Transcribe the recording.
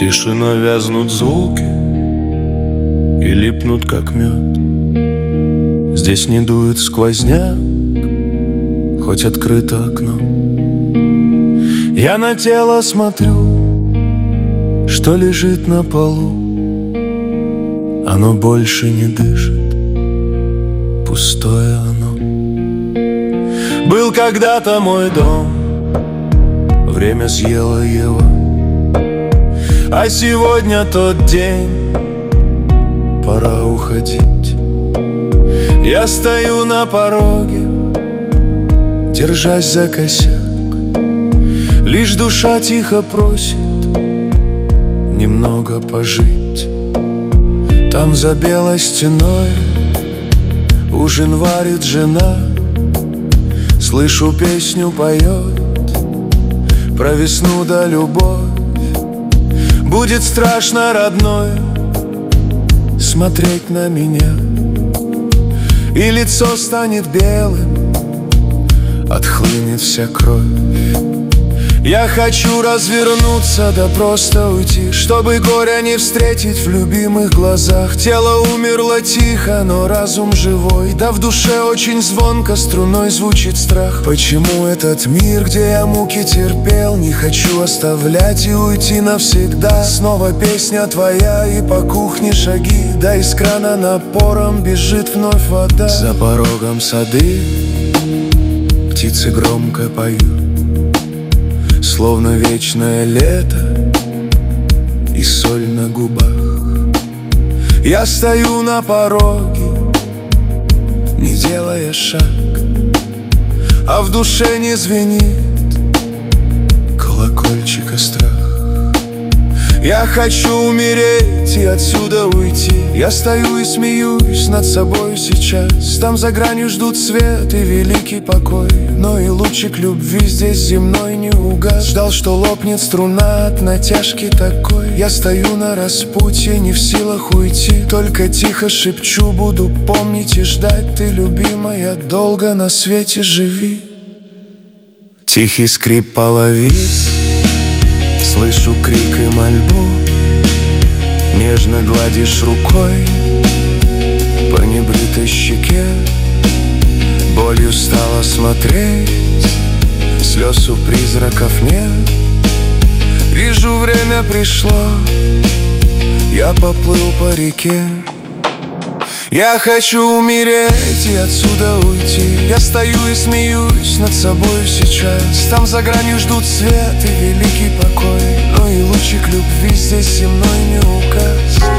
тишиной вязнут звуки и липнут, как мед. Здесь не дует сквозняк, хоть открыто окно. Я на тело смотрю, что лежит на полу. Оно больше не дышит, пустое оно. Был когда-то мой дом, время съело его. А сегодня тот день, пора уходить. Я стою на пороге, держась за косяк. Лишь душа тихо просит немного пожить. Там за белой стеной ужин варит жена. Слышу, песню поет про весну да любовь. Будет страшно, родной, смотреть на меня, и лицо станет белым, отхлынет вся кровь. Я хочу развернуться, да просто уйти, чтобы горя не встретить в любимых глазах. Тело умерло тихо, но разум живой. Да в душе очень звонко струной звучит страх. Почему этот мир, где я муки терпел, не хочу оставлять и уйти навсегда? Снова песня твоя и по кухне шаги, да из крана напором бежит вновь вода. За порогом сады птицы громко поют, словно вечное лето и соль на губах. Я стою на пороге, не делая шаг, а в душе не звенит колокольчика страх. Я хочу умереть и отсюда уйти. Я стою и смеюсь над собой сейчас. Там за гранью ждут свет и великий покой, но и лучик любви здесь земной не угас. Ждал, что лопнет струна от натяжки такой. Я стою на распутье, не в силах уйти. Только тихо шепчу, буду помнить и ждать. Ты, любимая, долго на свете живи. Тихий скрип половиц, слышу крик и мольбу. Нежно гладишь рукой по небритой щеке. Болью стало смотреть, слез у призраков нет. Вижу, время пришло, я поплыл по реке. Я хочу умереть и отсюда уйти. Я стою и смеюсь над собой сейчас. Там за гранью ждут свет и великий покой, но и лучик любви здесь земной не угас.